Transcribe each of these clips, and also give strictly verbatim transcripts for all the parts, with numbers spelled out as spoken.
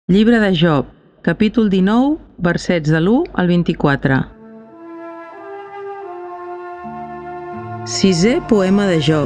Llibre de Job, capítol dinou, versets de l'u al vint-i-quatre. Sisè poema de Job.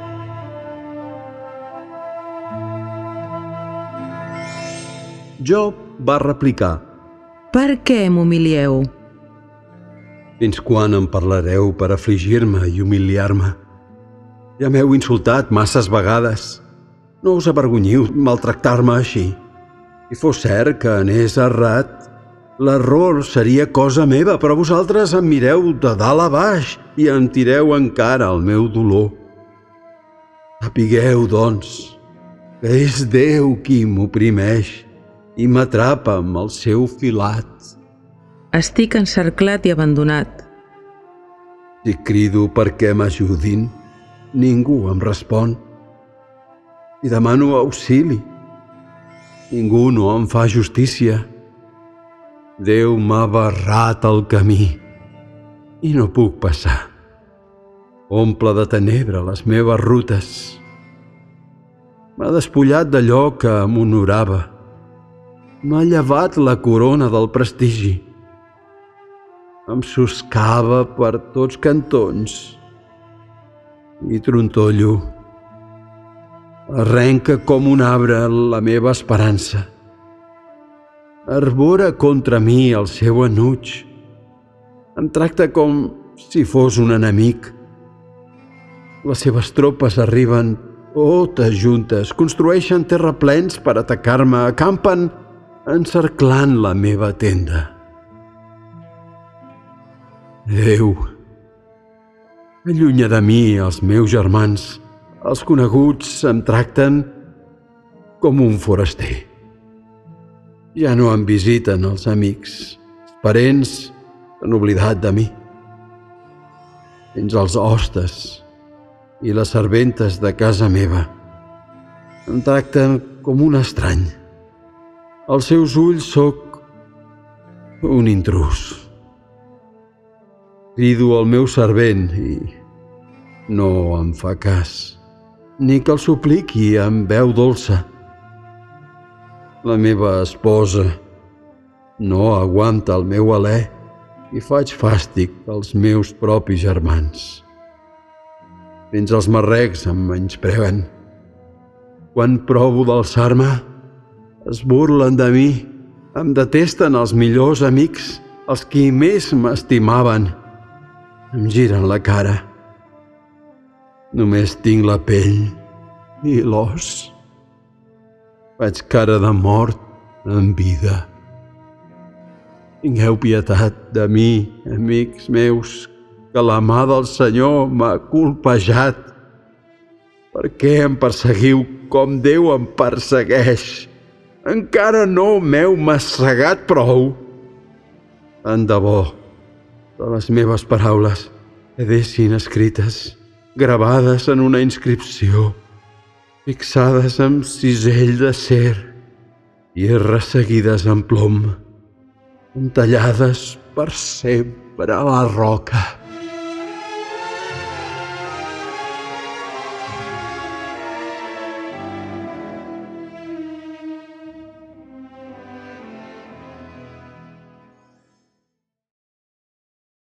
Job va replicar: Per què m'humilieu? Fins quan em parlareu per afligir-me i humiliar-me? Ja m'heu insultat masses vegades. No us avergonyiu maltractar-me així. Si fos cert que anés errat, l'error seria cosa meva, però vosaltres em mireu de dalt a baix i em tireu encara el meu dolor. Sapigueu, doncs, que és Déu qui m'oprimeix i m'atrapa amb el seu filat. Estic encerclat i abandonat. Si crido perquè m'ajudin, ningú em respon. Si demano auxili, ningú no em fa justícia. Déu m'ha barrat el camí i no puc passar. Omple de tenebra les meves rutes. M'ha despullat d'allò que m'honorava. M'ha llevat la corona del prestigi. Em soscava per tots cantons i trontollo. Arrenca com un arbre la meva esperança. Arbora contra mi el seu enuig. Em tracta com si fos un enemic. Les seves tropes arriben totes juntes, construeixen terraplens per atacar-me, acampen encerclant la meva tenda. Déu, allunya de mi els meus germans. Els coneguts em tracten com un foraster. Ja no em visiten els amics. Els parents s'han oblidat de mi. Fins els hostes i les serventes de casa meva em tracten com un estrany. Als seus ulls sóc un intrús. Crido al meu servent i no em fa cas, ni que el supliqui amb veu dolça. La meva esposa no aguanta el meu alè i faig fàstic als meus propis germans. Fins els marrecs em menyspreen. Quan provo d'alçar-me, es burlen de mi, em detesten els millors amics, els qui més m'estimaven. Em giren la cara. Només tinc la pell i l'os. Faig cara de mort en vida. Tingueu pietat de mi, amics meus, que la mà del Senyor m'ha colpejat. Per què em perseguiu com Déu em persegueix? Encara no m'heu massegat prou. Tant de bo que les meves paraules quedessin escrites, gravades en una inscripció, fixades amb cisell d'acer i resseguides en plom, entallades per sempre a la roca.